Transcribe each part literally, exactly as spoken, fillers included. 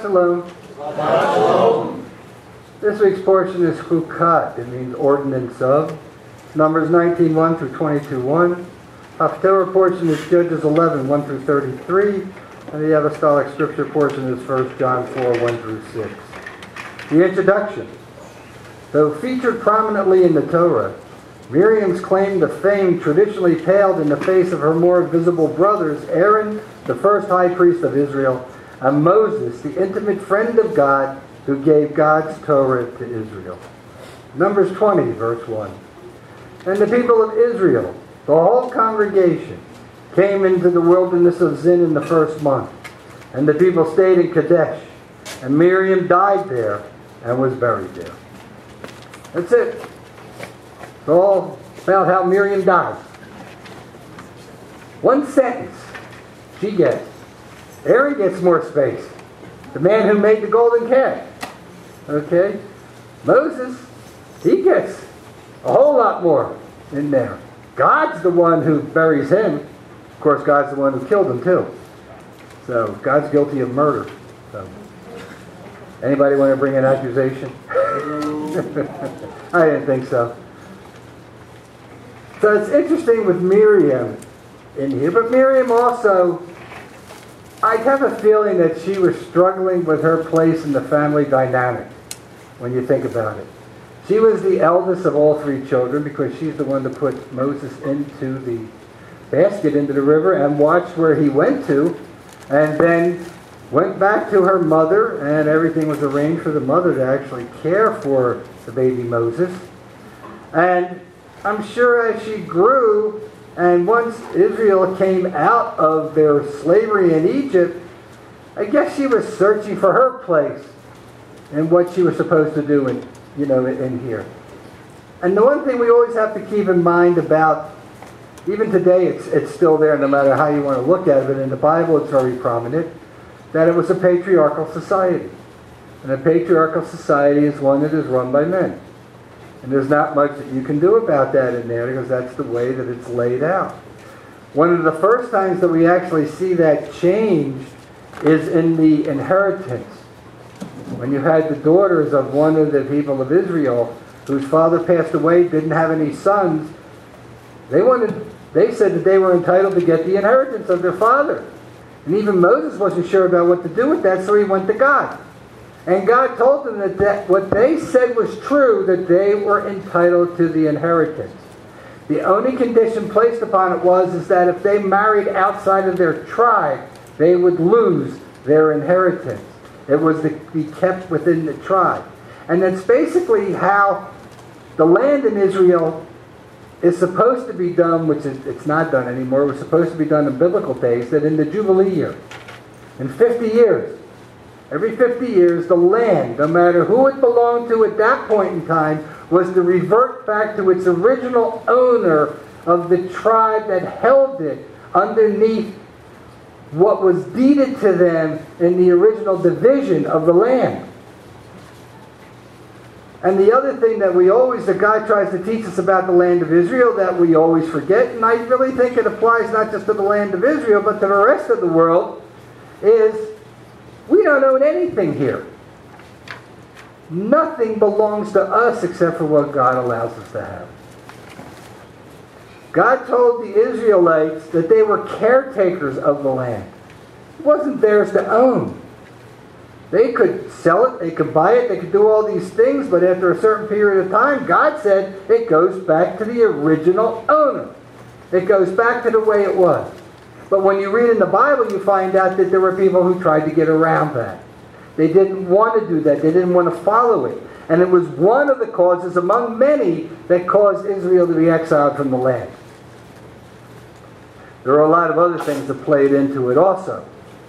Shalom. Shabbat Shalom. This week's portion is Chukat. It means ordinance of. Numbers nineteen, one through twenty-two, one. Haftarah portion is Judges eleven, one through thirty-three. And the apostolic scripture portion is First John four, one through six. The introduction. Though featured prominently in the Torah, Miriam's claim to fame traditionally paled in the face of her more visible brothers, Aaron, the first high priest of Israel, and Moses, the intimate friend of God, who gave God's Torah to Israel. Numbers twenty, verse one. And the people of Israel, the whole congregation, came into the wilderness of Zin in the first month. And the people stayed in Kadesh. And Miriam died there and was buried there. That's it. It's all about how Miriam died. One sentence she gets. Aaron gets more space. The man who made the golden calf. Okay? Moses, he gets a whole lot more in there. God's the one who buries him. Of course, God's the one who killed him too. So, God's guilty of murder. So, anybody want to bring an accusation? I didn't think so. So it's interesting with Miriam in here, but Miriam also, I have a feeling that she was struggling with her place in the family dynamic when you think about it. She was the eldest of all three children because she's the one to put Moses into the basket, into the river, and watched where he went to, and then went back to her mother, and everything was arranged for the mother to actually care for the baby Moses. And I'm sure as she grew, and once Israel came out of their slavery in Egypt, I guess she was searching for her place and what she was supposed to do in, you know, in here. And the one thing we always have to keep in mind about, even today it's, it's still there no matter how you want to look at it, in the Bible it's very prominent, that it was a patriarchal society. And a patriarchal society is one that is run by men. And there's not much that you can do about that in there because that's the way that it's laid out. One of the first times that we actually see that change is in the inheritance. When you had the daughters of one of the people of Israel whose father passed away, didn't have any sons, they wanted, they said that they were entitled to get the inheritance of their father. And even Moses wasn't sure about what to do with that, so he went to God. And God told them that, that what they said was true, that they were entitled to the inheritance. The only condition placed upon it was is that if they married outside of their tribe, they would lose their inheritance. It was to be kept within the tribe. And that's basically how the land in Israel is supposed to be done, which is, it's not done anymore. It was supposed to be done in biblical days, that in the Jubilee year, in fifty years, every fifty years, the land, no matter who it belonged to at that point in time, was to revert back to its original owner of the tribe that held it underneath what was deeded to them in the original division of the land. And the other thing that we always, that God tries to teach us about the land of Israel that we always forget, and I really think it applies not just to the land of Israel, but to the rest of the world, is we don't own anything here. Nothing belongs to us except for what God allows us to have. God told the Israelites that they were caretakers of the land. It wasn't theirs to own. They could sell it, they could buy it, they could do all these things, but after a certain period of time, God said it goes back to the original owner. It goes back to the way it was. But when you read in the Bible, you find out that there were people who tried to get around that. They didn't want to do that. They didn't want to follow it. And it was one of the causes among many that caused Israel to be exiled from the land. There are a lot of other things that played into it also.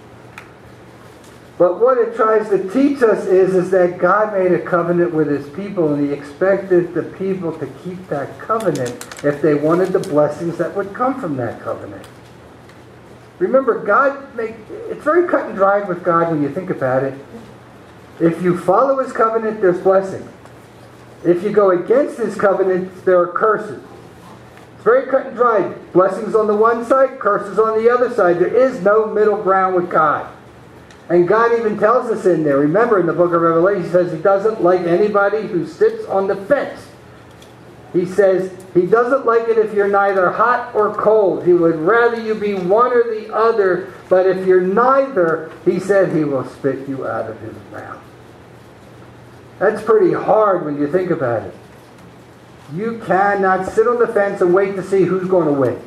But what it tries to teach us is, is that God made a covenant with His people, and He expected the people to keep that covenant if they wanted the blessings that would come from that covenant. Remember, God make it's very cut and dried with God when you think about it. If you follow His covenant, there's blessing. If you go against His covenant, there are curses. It's very cut and dried. Blessings on the one side, curses on the other side. There is no middle ground with God. And God even tells us in there, remember in the book of Revelation, he says he doesn't like anybody who sits on the fence. He says he doesn't like it if you're neither hot or cold. He would rather you be one or the other. But if you're neither, he said he will spit you out of his mouth. That's pretty hard when you think about it. You cannot sit on the fence and wait to see who's going to win.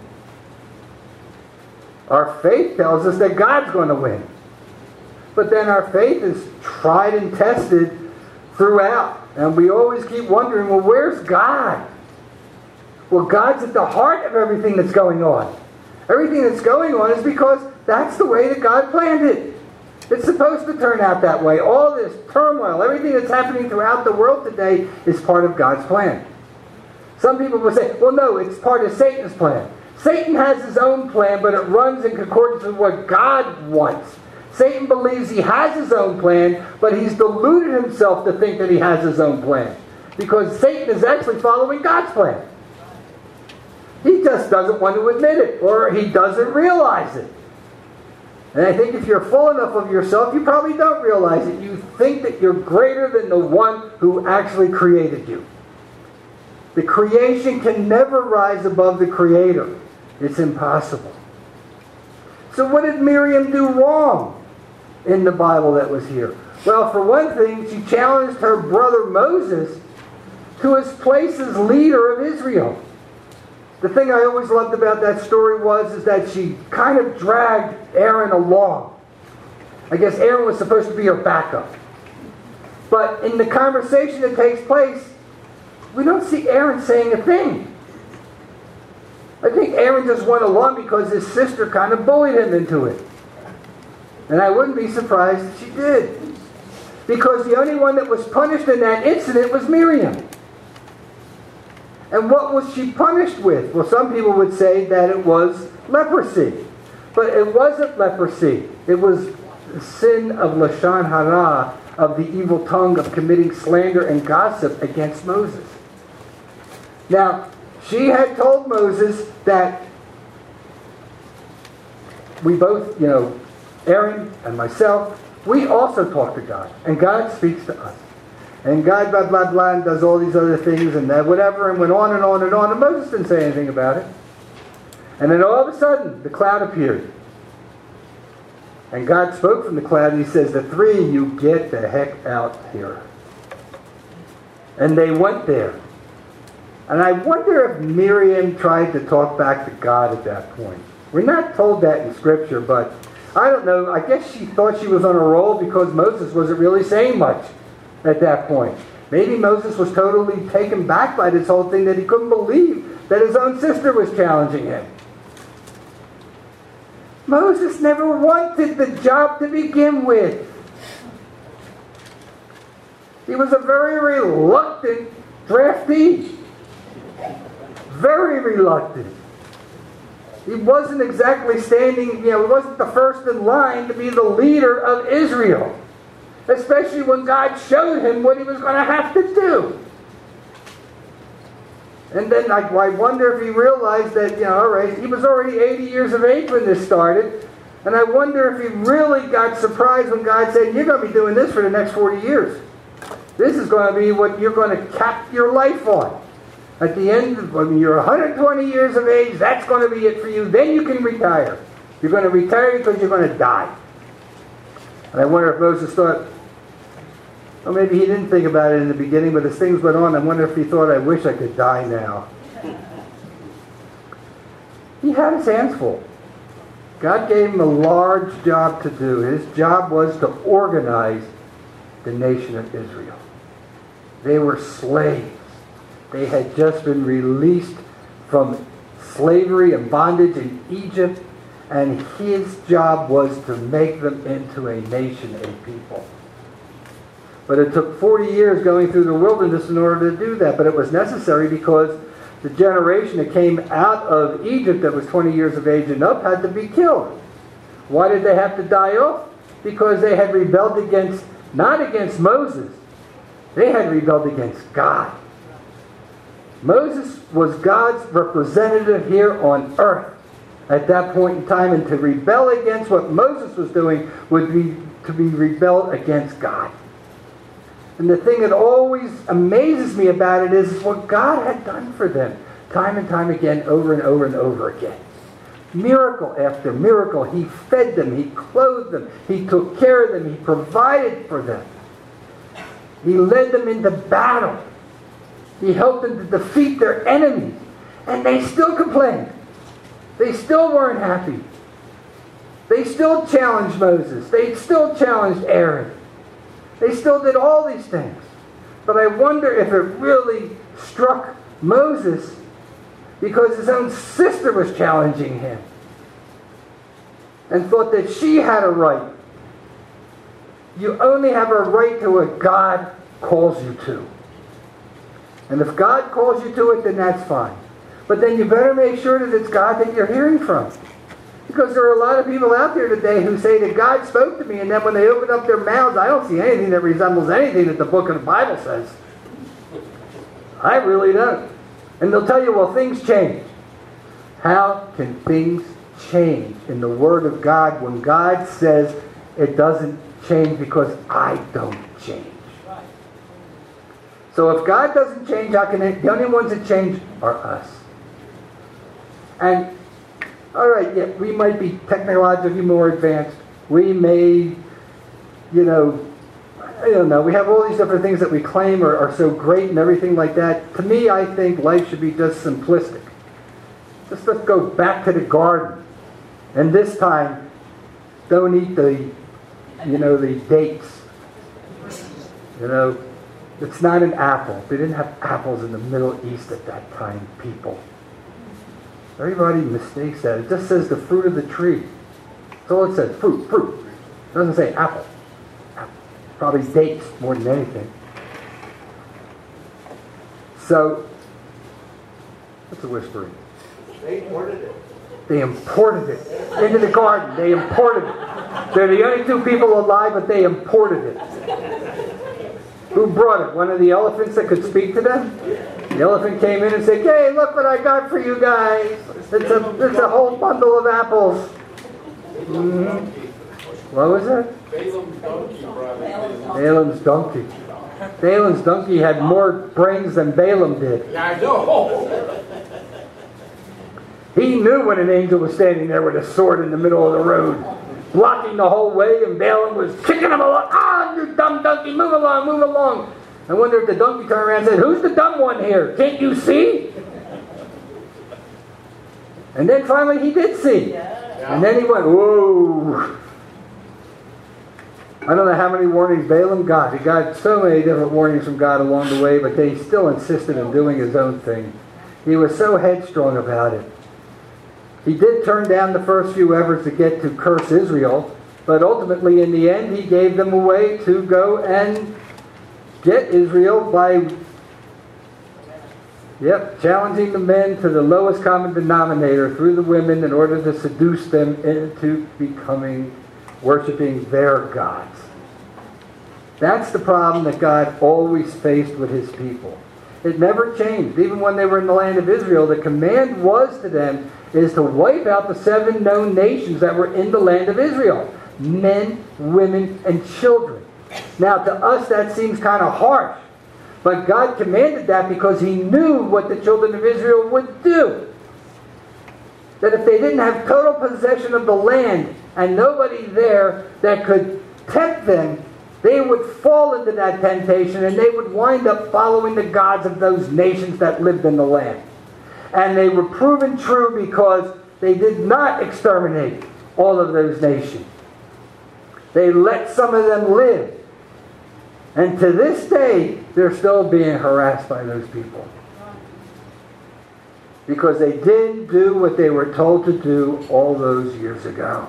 Our faith tells us that God's going to win. But then our faith is tried and tested throughout. And we always keep wondering, well, where's God? Well, God's at the heart of everything that's going on. Everything that's going on is because that's the way that God planned it. It's supposed to turn out that way. All this turmoil, everything that's happening throughout the world today is part of God's plan. Some people will say, well, no, it's part of Satan's plan. Satan has his own plan, but it runs in accordance with what God wants. Satan believes he has his own plan, but he's deluded himself to think that he has his own plan. Because Satan is actually following God's plan. He just doesn't want to admit it, or he doesn't realize it. And I think if you're full enough of yourself, you probably don't realize it. You think that you're greater than the one who actually created you. The creation can never rise above the Creator. It's impossible. So what did Miriam do wrong in the Bible that was here? Well, for one thing, she challenged her brother Moses to his place as leader of Israel. The thing I always loved about that story was is that she kind of dragged Aaron along. I guess Aaron was supposed to be her backup. But in the conversation that takes place, we don't see Aaron saying a thing. I think Aaron just went along because his sister kind of bullied him into it. And I wouldn't be surprised if she did. Because the only one that was punished in that incident was Miriam. And what was she punished with? Well, some people would say that it was leprosy. But it wasn't leprosy. It was the sin of Lashon Hara, of the evil tongue of committing slander and gossip against Moses. Now, she had told Moses that we both, you know, Aaron and myself, we also talk to God. And God speaks to us. And God, blah, blah, blah, and does all these other things and that, whatever, and went on and on and on. And Moses didn't say anything about it. And then all of a sudden, the cloud appeared. And God spoke from the cloud, and he says, the three of you get the heck out here. And they went there. And I wonder if Miriam tried to talk back to God at that point. We're not told that in Scripture, but I don't know. I guess she thought she was on a roll because Moses wasn't really saying much at that point. Maybe Moses was totally taken back by this whole thing that he couldn't believe that his own sister was challenging him. Moses never wanted the job to begin with. He was a very reluctant draftee. Very reluctant. He wasn't exactly standing, you know, he wasn't the first in line to be the leader of Israel. Especially when God showed him what he was going to have to do. And then I, I wonder if he realized that, you know, all right, he was already eighty years of age when this started. And I wonder if he really got surprised when God said, you're going to be doing this for the next forty years. This is going to be what you're going to cap your life on. At the end, when you're one hundred twenty years of age, that's going to be it for you. Then you can retire. You're going to retire because you're going to die. And I wonder if Moses thought, well, maybe he didn't think about it in the beginning, but as things went on, I wonder if he thought, I wish I could die now. He had his hands full. God gave him a large job to do. His job was to organize the nation of Israel. They were slaves. They had just been released from slavery and bondage in Egypt, and his job was to make them into a nation, a people. But it took forty years going through the wilderness in order to do that. But it was necessary because the generation that came out of Egypt that was twenty years of age and up had to be killed. Why did they have to die off? Because they had rebelled against, not against Moses, they had rebelled against God. Moses was God's representative here on earth. at that point in time, and to rebel against what Moses was doing would be to be rebelled against God. And the thing that always amazes me about it is, is what God had done for them time and time again, over and over and over again. Miracle after miracle. He fed them. He clothed them. He took care of them. He provided for them. He led them into battle. He helped them to defeat their enemies. And they still complained. They still weren't happy. They still challenged Moses. They still challenged Aaron. They still did all these things. But I wonder if it really struck Moses because his own sister was challenging him and thought that she had a right. You only have a right to what God calls you to. And if God calls you to it, then that's fine. But then you better make sure that it's God that you're hearing from. Because there are a lot of people out there today who say that God spoke to me, and then when they open up their mouths, I don't see anything that resembles anything that the book of the Bible says. I really don't. And they'll tell you, well, things change. How can things change in the Word of God when God says it doesn't change because I don't change? So if God doesn't change, how can it? The only ones that change are us. And, all right, yeah, we might be technologically more advanced. We may, you know, I don't know. We have all these different things that we claim are, are so great and everything like that. To me, I think life should be just simplistic. Just let's go back to the garden. And this time, don't eat the, you know, the dates. You know, it's not an apple. They didn't have apples in the Middle East at that time, people. Everybody mistakes that. It just says the fruit of the tree. That's all it says. Fruit, fruit. It doesn't say apple. Apple. Probably dates more than anything. So, what's a whispering? They imported it. They imported it into the garden. They imported it. They're the only two people alive, but they imported it. Who brought it? One of the elephants that could speak to them? The elephant came in and said, "Hey, look what I got for you guys. It's a, it's a whole bundle of apples." Mm-hmm. What was it? Balaam's donkey brought it. Balaam's donkey. Balaam's donkey had more brains than Balaam did. Yeah, I know. He knew when an angel was standing there with a sword in the middle of the road, blocking the whole way, and Balaam was kicking him along. "Ah, you dumb donkey, move along, move along." I wonder if the donkey turned around and said, "Who's the dumb one here? Can't you see?" And then finally he did see. Yeah. And then he went, "Whoa." I don't know how many warnings Balaam got. He got so many different warnings from God along the way, but he still insisted on doing his own thing. He was so headstrong about it. He did turn down the first few efforts to get to curse Israel, but ultimately in the end he gave them a way to go and get Israel by yep, challenging the men to the lowest common denominator through the women in order to seduce them into becoming, worshiping their gods. That's the problem that God always faced with his people. It never changed. Even when they were in the land of Israel, the command was to them is to wipe out the seven known nations that were in the land of Israel. Men, women, and children. Now, to us, that seems kind of harsh. But God commanded that because he knew what the children of Israel would do. That if they didn't have total possession of the land and nobody there that could tempt them, they would fall into that temptation and they would wind up following the gods of those nations that lived in the land. And they were proven true because they did not exterminate all of those nations. They let some of them live. And to this day, they're still being harassed by those people. Because they didn't do what they were told to do all those years ago.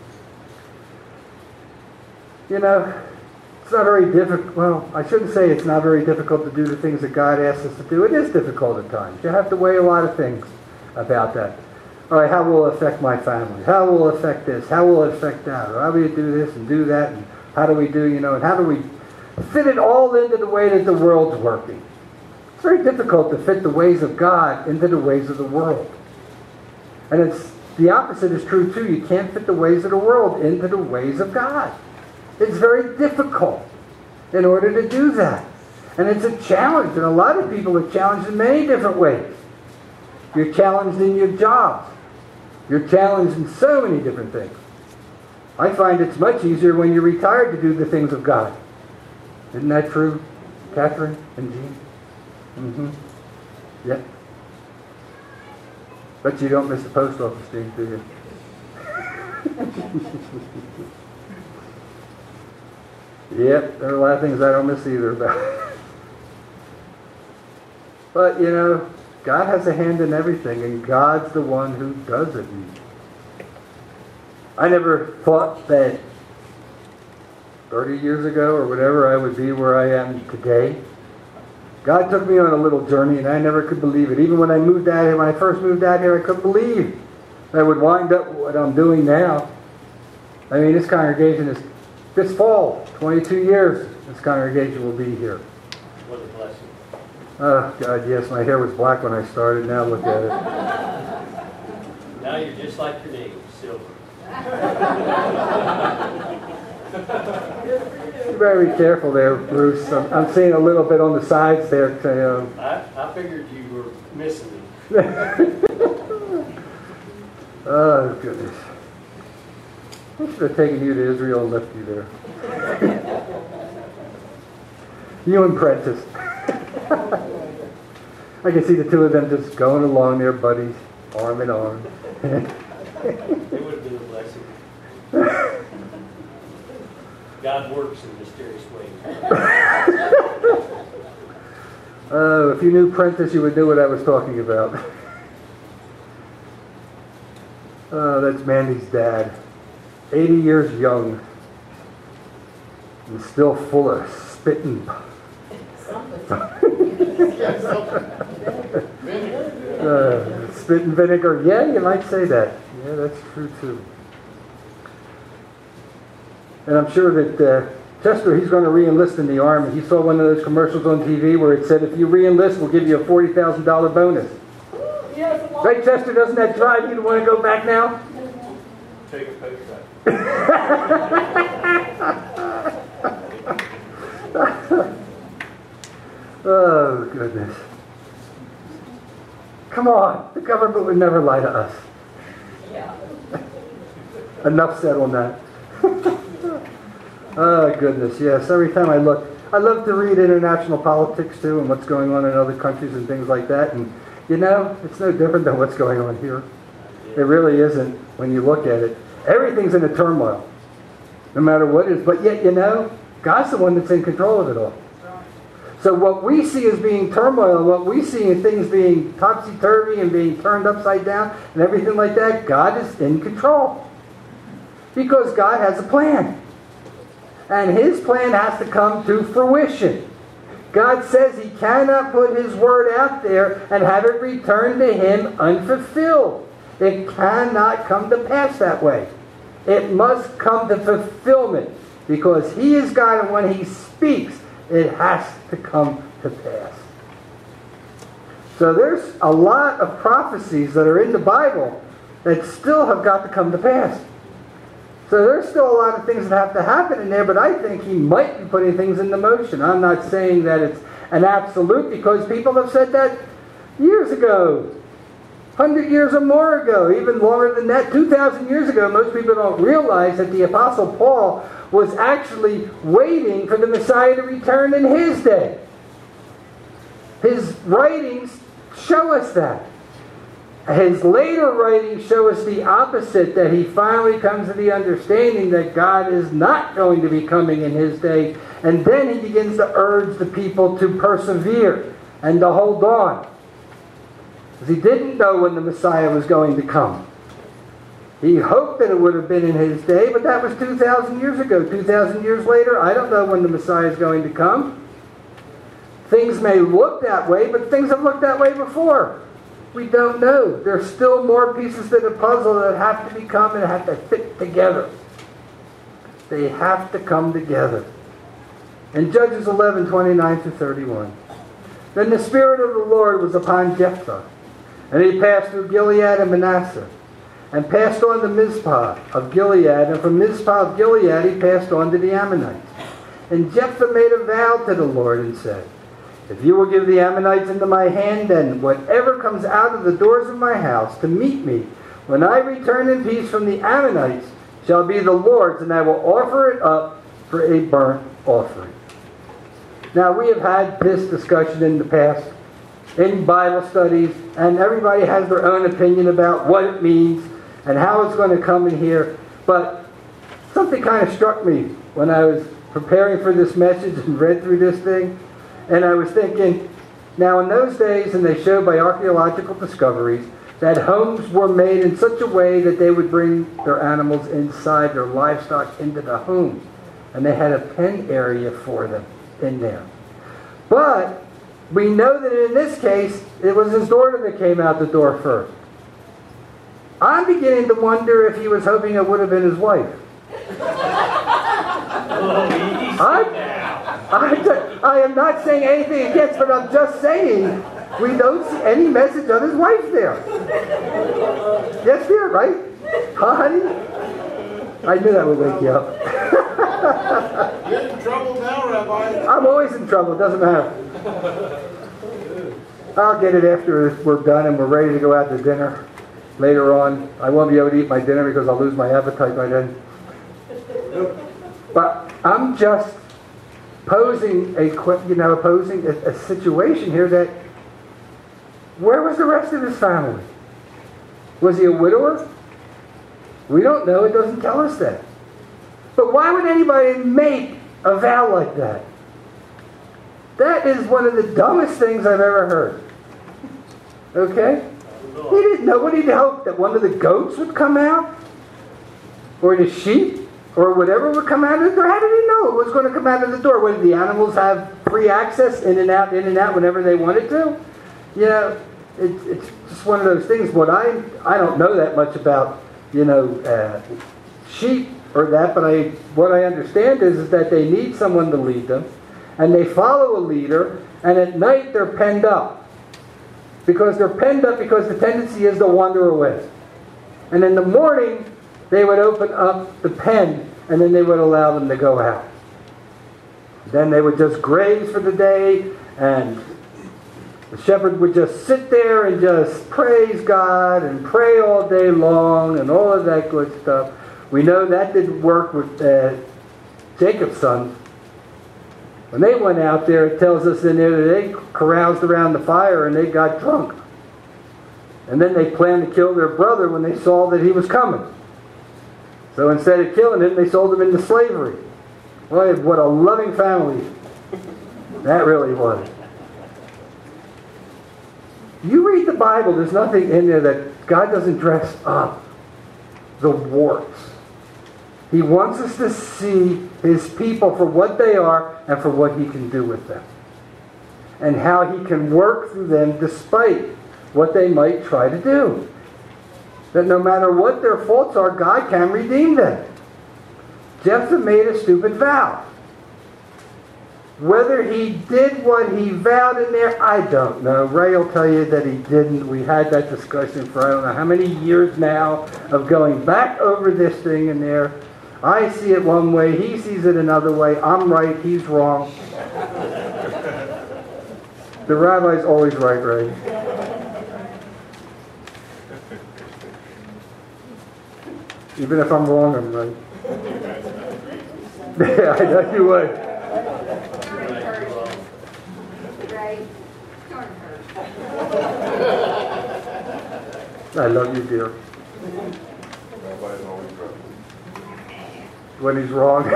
You know, it's not very difficult. Well, I shouldn't say it's not very difficult to do the things that God asks us to do. It is difficult at times. You have to weigh a lot of things about that. All right, how will it affect my family? How will it affect this? How will it affect that? Or how do we do this and do that? And how do we do, you know, and how do we fit it all into the way that the world's working? It's very difficult to fit the ways of God into the ways of the world. And it's the opposite is true too. You can't fit the ways of the world into the ways of God. It's very difficult in order to do that. And it's a challenge. And a lot of people are challenged in many different ways. You're challenged in your jobs. You're challenged in so many different things. I find it's much easier when you're retired to do the things of God. Isn't that true, Catherine and Jean? Mm-hmm. Yep. But you don't miss the post office, Jean, do you? Yep, there are a lot of things I don't miss either. But, you know, God has a hand in everything, and God's the one who does it. I never thought that thirty years ago or whatever I would be where I am today. God took me on a little journey, and I never could believe it. Even when I moved out here, when I first moved out here, I couldn't believe that I would wind up what I'm doing now. I mean, this congregation is, this fall, twenty-two years, this congregation will be here. What a blessing. Oh, God, yes, my hair was black when I started. Now look at it. Now you're just like your name, Silver. You better be careful there, Bruce. I'm, I'm seeing a little bit on the sides there. You know. I, I figured you were missing me. Oh, goodness. I should have taken you to Israel and left you there. You and Prentice. I can see the two of them just going along there, buddies, arm in arm. It would have been a blessing. God works in mysterious ways. Oh, if you knew Prentice, you would know what I was talking about. Oh, that's Mandy's dad. eighty years young. And still full of spitting. uh, spit and vinegar. Yeah, you might say that. Yeah, that's true too. And I'm sure that uh, Chester, he's going to re-enlist in the Army. He saw one of those commercials on T V where it said, if you re-enlist, we'll give you a forty thousand dollars bonus. Yes, Right, Chester, doesn't that drive you to want to go back now? Take a pay cut. Oh, goodness. Come on. The government would never lie to us. yeah. Enough said on that. Oh, goodness, yes. Every time I look, I love to read international politics, too, and what's going on in other countries and things like that. And, you know, it's no different than what's going on here. It really isn't when you look at it. Everything's in a turmoil, no matter what it is. But yet, you know, God's the one that's in control of it all. So what we see as being turmoil, what we see as things being topsy-turvy and being turned upside down and everything like that, God is in control. Because God has a plan. And His plan has to come to fruition. God says He cannot put His word out there and have it returned to Him unfulfilled. It cannot come to pass that way. It must come to fulfillment. Because He is God, and when He speaks, it has to come to pass. So there's a lot of prophecies that are in the Bible that still have got to come to pass. So there's still a lot of things that have to happen in there, but I think He might be putting things into motion. I'm not saying that it's an absolute, because people have said that years ago, one hundred years or more ago, even longer than that, two thousand years ago. Most people don't realize that the Apostle Paul was actually waiting for the Messiah to return in his day. His writings show us that. His later writings show us the opposite, that he finally comes to the understanding that God is not going to be coming in his day, and then he begins to urge the people to persevere and to hold on. Because he didn't know when the Messiah was going to come. He hoped that it would have been in his day, but that was two thousand years ago. two thousand years later, I don't know when the Messiah is going to come. Things may look that way, but things have looked that way before. We don't know. There's still more pieces to the puzzle that have to become and have to fit together. They have to come together. In Judges eleven, twenty-nine through thirty-one. Then the Spirit of the Lord was upon Jephthah, and he passed through Gilead and Manasseh, and passed on to Mizpah of Gilead, and from Mizpah of Gilead he passed on to the Ammonites. And Jephthah made a vow to the Lord and said, if you will give the Ammonites into my hand, then whatever comes out of the doors of my house to meet me, when I return in peace from the Ammonites, shall be the Lord's, and I will offer it up for a burnt offering. Now, we have had this discussion in the past in Bible studies, and everybody has their own opinion about what it means and how it's going to come in here. But something kind of struck me when I was preparing for this message and read through this thing. And I was thinking, now in those days, and they show by archaeological discoveries, that homes were made in such a way that they would bring their animals inside, their livestock into the home. And they had a pen area for them in there. But we know that in this case, it was his daughter that came out the door first. I'm beginning to wonder if he was hoping it would have been his wife. Oh, easy I, now. I, I am not saying anything against, but I'm just saying we don't see any message of his wife there. Yes, dear, right? Huh, honey? I knew that would wake you up. You're in trouble now, Rabbi. I'm always in trouble. It doesn't matter. I'll get it after we're done and we're ready to go out to dinner later on. I won't be able to eat my dinner because I'll lose my appetite by then. But I'm just posing a, you know, posing a, a situation here that, where was the rest of his family? Was he a widower? We don't know. It doesn't tell us that. But why would anybody make a vow like that? That is one of the dumbest things I've ever heard. Okay? He didn't, nobody hoped that one of the goats would come out, or the sheep, or whatever would come out of the door. How did he know it was going to come out of the door? Would the animals have free access in and out, in and out whenever they wanted to? You know, it, it's just one of those things. What I I don't know that much about, you know, uh, sheep or that, but I what I understand is, is that they need someone to lead them, and they follow a leader, and at night they're penned up. Because they're penned up because the tendency is to wander away. And in the morning, they would open up the pen, and then they would allow them to go out. Then they would just graze for the day, and the shepherd would just sit there and just praise God and pray all day long and all of that good stuff. We know that didn't work with uh, Jacob's sons. When they went out there, it tells us in there that they caroused around the fire and they got drunk. And then they planned to kill their brother when they saw that he was coming. So instead of killing him, they sold him into slavery. Boy, what a loving family that really was. You read the Bible, there's nothing in there that God doesn't dress up the warts. He wants us to see His people for what they are and for what He can do with them. And how He can work through them despite what they might try to do. That no matter what their faults are, God can redeem them. Jephthah made a stupid vow. Whether he did what he vowed in there, I don't know. Ray will tell you that he didn't. We had that discussion for I don't know how many years now of going back over this thing in there. I see it one way, he sees it another way. I'm right, he's wrong. The rabbi's always right, Ray. Even if I'm wrong, I'm right. Yeah, I know you would. I love you, dear. Rabbi's always right. When he's wrong.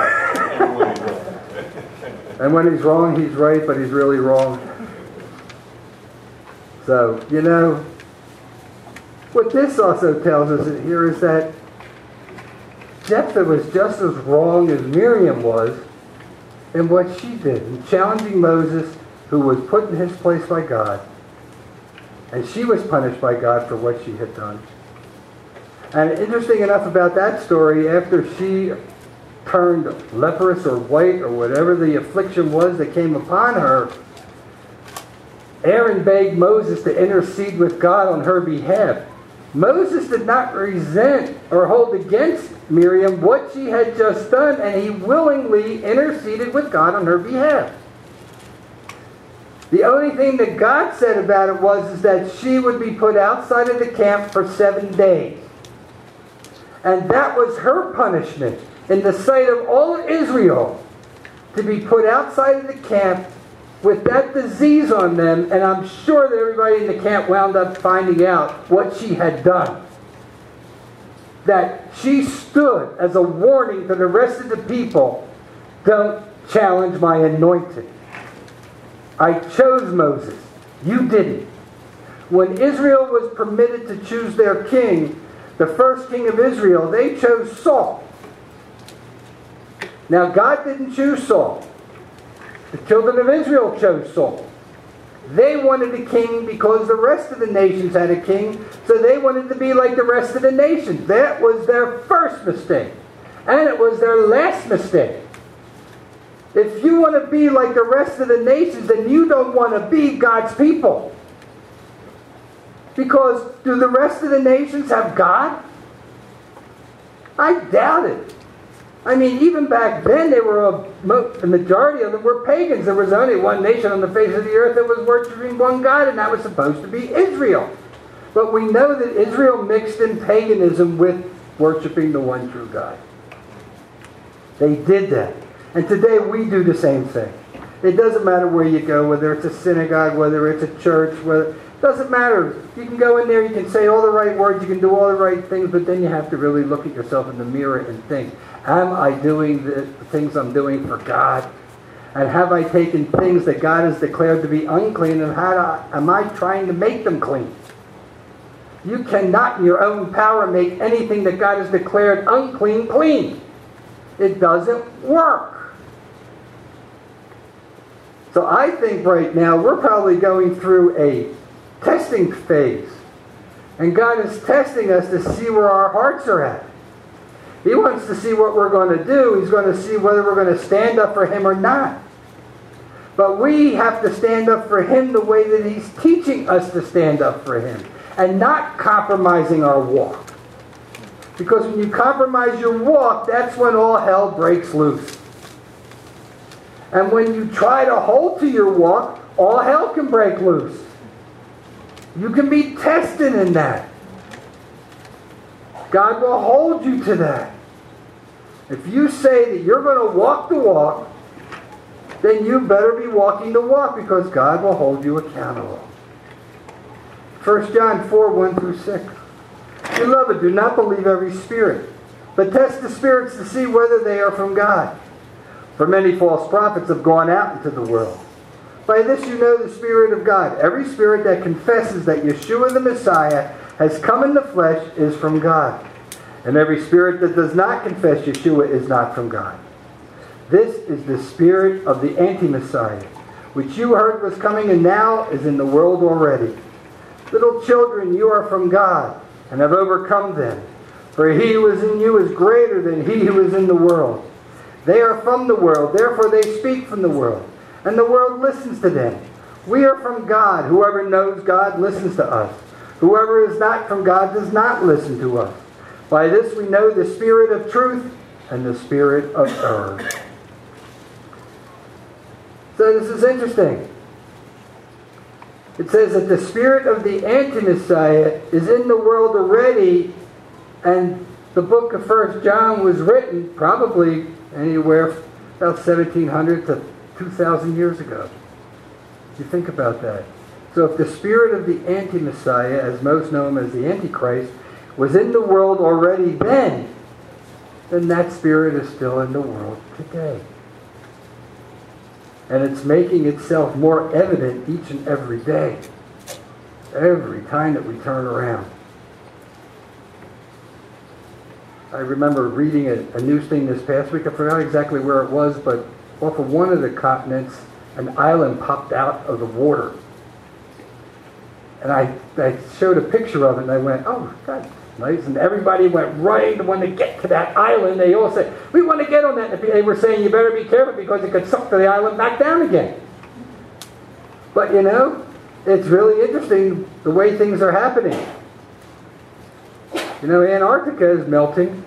And when he's wrong, he's right, but he's really wrong. So, you know, what this also tells us here is that Jephthah was just as wrong as Miriam was in what she did, in challenging Moses, who was put in his place by God. And she was punished by God for what she had done. And interesting enough about that story, after she turned leprous or white or whatever the affliction was that came upon her, Aaron begged Moses to intercede with God on her behalf. Moses did not resent or hold against Miriam what she had just done, and he willingly interceded with God on her behalf. The only thing that God said about it was is that she would be put outside of the camp for seven days. And that was her punishment in the sight of all of Israel, to be put outside of the camp with that disease on them. And I'm sure that everybody in the camp wound up finding out what she had done. That she stood as a warning to the rest of the people, don't challenge my anointed. I chose Moses. You didn't. When Israel was permitted to choose their king, the first king of Israel, they chose Saul. Now God didn't choose Saul. The children of Israel chose Saul. They wanted a king because the rest of the nations had a king, so they wanted to be like the rest of the nations. That was their first mistake. And it was their last mistake. If you want to be like the rest of the nations, then you don't want to be God's people. Because do the rest of the nations have God? I doubt it. I mean, even back then, they were a, the majority of them were pagans. There was only one nation on the face of the earth that was worshiping one God, and that was supposed to be Israel. But we know that Israel mixed in paganism with worshiping the one true God. They did that. And today we do the same thing. It doesn't matter where you go, whether it's a synagogue, whether it's a church, whether it doesn't matter. You can go in there, you can say all the right words, you can do all the right things, but then you have to really look at yourself in the mirror and think, am I doing the things I'm doing for God? And have I taken things that God has declared to be unclean, and how do I, am I trying to make them clean? You cannot in your own power make anything that God has declared unclean clean. It doesn't work. So I think right now we're probably going through a testing phase. And God is testing us to see where our hearts are at. He wants to see what we're going to do. He's going to see whether we're going to stand up for Him or not. But we have to stand up for Him the way that He's teaching us to stand up for Him. And not compromising our walk. Because when you compromise your walk, that's when all hell breaks loose. And when you try to hold to your walk, all hell can break loose. You can be tested in that. God will hold you to that. If you say that you're going to walk the walk, then you better be walking the walk, because God will hold you accountable. First John four, one through six. Beloved, do not believe every spirit, but test the spirits to see whether they are from God. For many false prophets have gone out into the world. By this you know the Spirit of God. Every spirit that confesses that Yeshua the Messiah has come in the flesh is from God. And every spirit that does not confess Yeshua is not from God. This is the spirit of the anti-Messiah, which you heard was coming and now is in the world already. Little children, you are from God and have overcome them. For he who is in you is greater than he who is in the world. They are from the world, therefore they speak from the world, and the world listens to them. We are from God. Whoever knows God listens to us. Whoever is not from God does not listen to us. By this we know the spirit of truth and the spirit of error. So this is interesting. It says that the spirit of the anti-Messiah is in the world already, and the book of First John was written probably anywhere about seventeen hundred to two thousand years ago. You think about that. So if the spirit of the anti-Messiah, as most know him as the Antichrist, was in the world already then, then that spirit is still in the world today. And it's making itself more evident each and every day. Every time that we turn around. I remember reading a, a news thing this past week. I forgot exactly where it was, but off of one of the continents, an island popped out of the water. And I, I showed a picture of it, and I went, oh, that's nice. And everybody went running to want to get to that island. They all said, we want to get on that. And they were saying, you better be careful because it could suck the island back down again. But, you know, it's really interesting the way things are happening. You know, Antarctica is melting.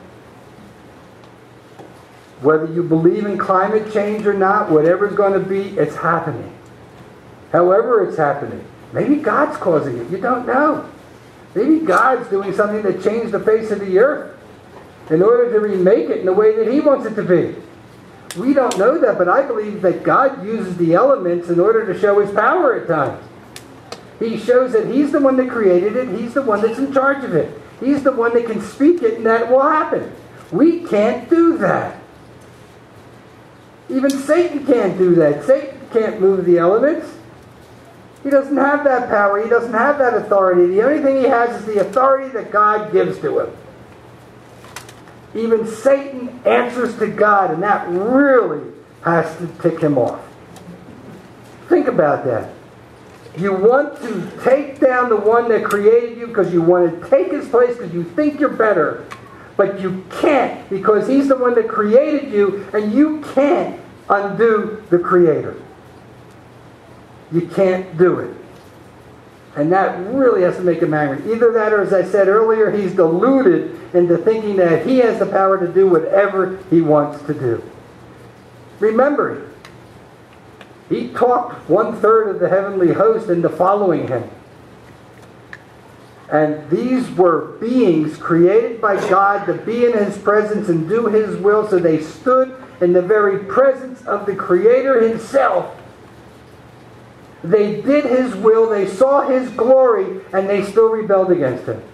Whether you believe in climate change or not, whatever's going to be, it's happening. However it's happening. Maybe God's causing it. You don't know. Maybe God's doing something to change the face of the earth in order to remake it in the way that He wants it to be. We don't know that, but I believe that God uses the elements in order to show His power at times. He shows that He's the one that created it. He's the one that's in charge of it. He's the one that can speak it and that will happen. We can't do that. Even Satan can't do that. Satan can't move the elements. He doesn't have that power. He doesn't have that authority. The only thing he has is the authority that God gives to him. Even Satan answers to God, and that really has to tick him off. Think about that. You want to take down the one that created you because you want to take his place because you think you're better. But you can't, because he's the one that created you, and you can't undo the Creator. You can't do it. And that really has to make him angry. Either that, or as I said earlier, he's deluded into thinking that he has the power to do whatever he wants to do. Remember, he talked one-third of the heavenly host into following him. And these were beings created by God to be in His presence and do His will, so they stood in the very presence of the Creator Himself. They did His will, they saw His glory, and they still rebelled against Him.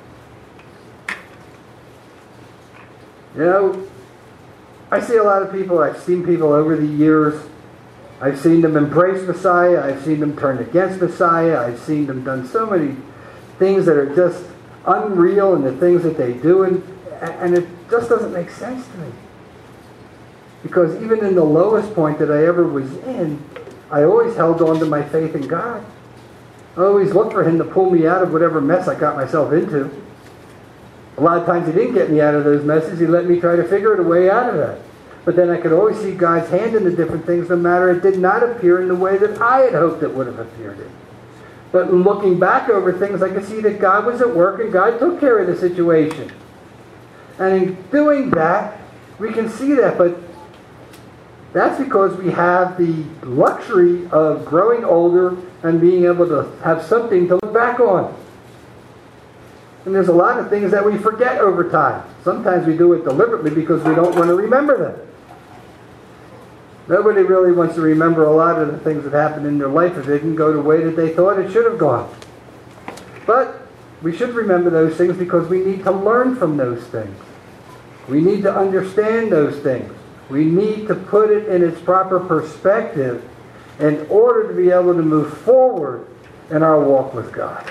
You know, I see a lot of people, I've seen people over the years, I've seen them embrace Messiah, I've seen them turn against Messiah, I've seen them done so many things that are just unreal in the things that they do, and, and it just doesn't make sense to me. Because even in the lowest point that I ever was in, I always held on to my faith in God. I always looked for Him to pull me out of whatever mess I got myself into. A lot of times He didn't get me out of those messes. He let me try to figure a way out of that. But then I could always see God's hand in the different things, no matter it did not appear in the way that I had hoped it would have appeared in. But looking back over things, I could see that God was at work and God took care of the situation. And in doing that, we can see that. But that's because we have the luxury of growing older and being able to have something to look back on. And there's a lot of things that we forget over time. Sometimes we do it deliberately because we don't want to remember them. Nobody really wants to remember a lot of the things that happened in their life if they didn't go the way that they thought it should have gone. But we should remember those things because we need to learn from those things. We need to understand those things. We need to put it in its proper perspective in order to be able to move forward in our walk with God.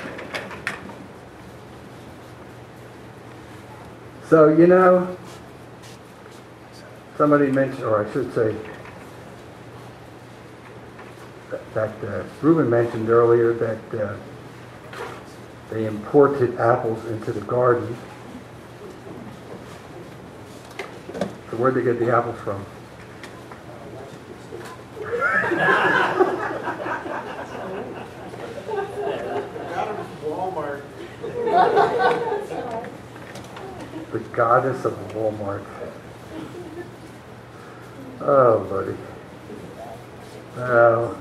So, you know, somebody mentioned, or I should say, that uh, Reuben mentioned earlier that uh, they imported apples into the garden. So where'd they get the apples from? Got them from Walmart. The goddess of Walmart. Oh, buddy. Well,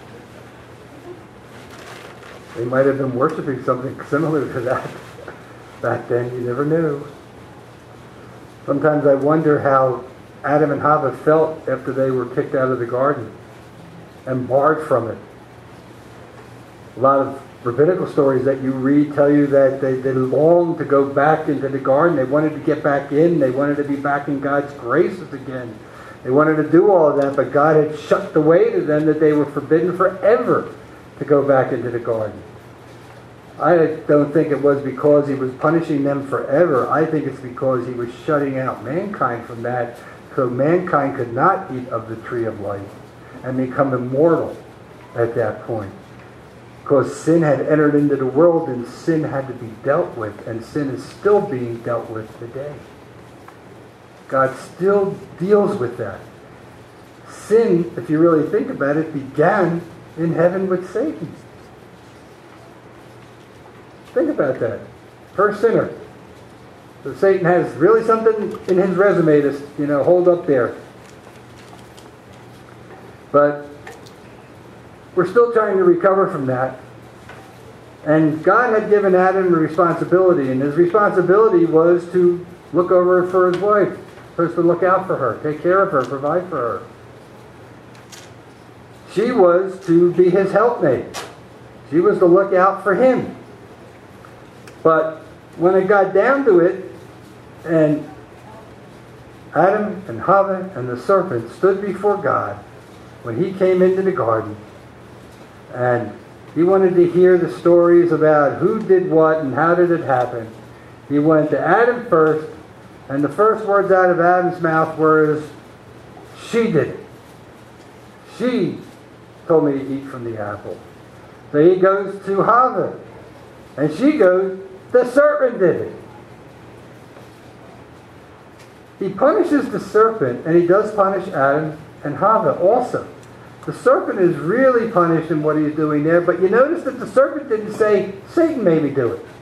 they might have been worshiping something similar to that back then. You never knew. Sometimes I wonder how Adam and Hava felt after they were kicked out of the garden and barred from it. A lot of rabbinical stories that you read tell you that they, they longed to go back into the garden. They wanted to get back in. They wanted to be back in God's graces again. They wanted to do all of that, but God had shut the way to them that they were forbidden forever to go back into the garden. I don't think it was because He was punishing them forever. I think it's because He was shutting out mankind from that, so mankind could not eat of the tree of life and become immortal at that point. Because sin had entered into the world and sin had to be dealt with, and sin is still being dealt with today. God still deals with that. Sin, if you really think about it, began in heaven with Satan. Think about that. First sinner. So Satan has really something in his resume to, you know, hold up there. But we're still trying to recover from that. And God had given Adam a responsibility, and his responsibility was to look over for his wife, supposed to look out for her, take care of her, provide for her. She was to be his helpmate. She was to look out for him. But when it got down to it, and Adam and Hava and the serpent stood before God when he came into the garden, and he wanted to hear the stories about who did what and how did it happen. He went to Adam first, and the first words out of Adam's mouth were, "She did it. She told me to eat from the apple." So he goes to Hava, and she goes, "The serpent did it." He punishes the serpent, and he does punish Adam and Hava also. The serpent is really punished in what he's doing there, but you notice that the serpent didn't say, "Satan made me do it,"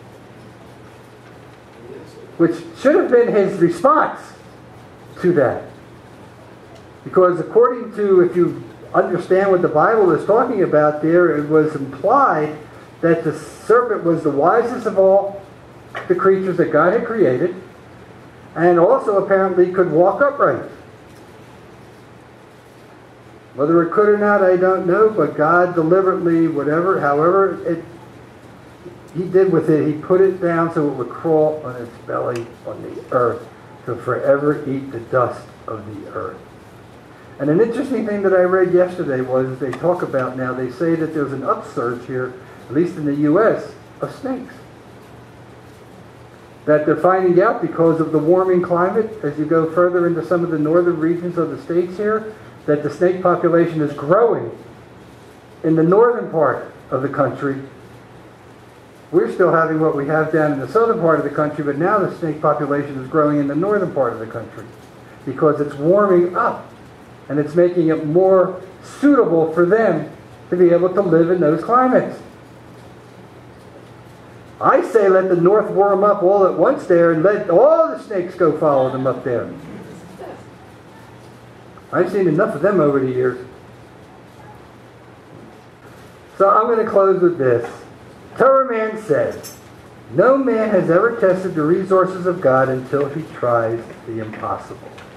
which should have been his response to that. Because according to, if you understand what the Bible is talking about there, it was implied that the serpent was the wisest of all the creatures that God had created, and also apparently could walk upright. Whether it could or not, I don't know, but God deliberately, whatever, however it, he did with it, he put it down so it would crawl on its belly on the earth to forever eat the dust of the earth. And an interesting thing that I read yesterday was they talk about now, they say that there's an upsurge here, at least in the U S, of snakes. That they're finding out because of the warming climate, as you go further into some of the northern regions of the states here, that the snake population is growing in the northern part of the country. We're still having what we have down in the southern part of the country, but now the snake population is growing in the northern part of the country because it's warming up and it's making it more suitable for them to be able to live in those climates. I say let the north warm up all at once there and let all the snakes go follow them up there. I've seen enough of them over the years. So I'm going to close with this. Torah man says, "No man has ever tested the resources of God until he tries the impossible."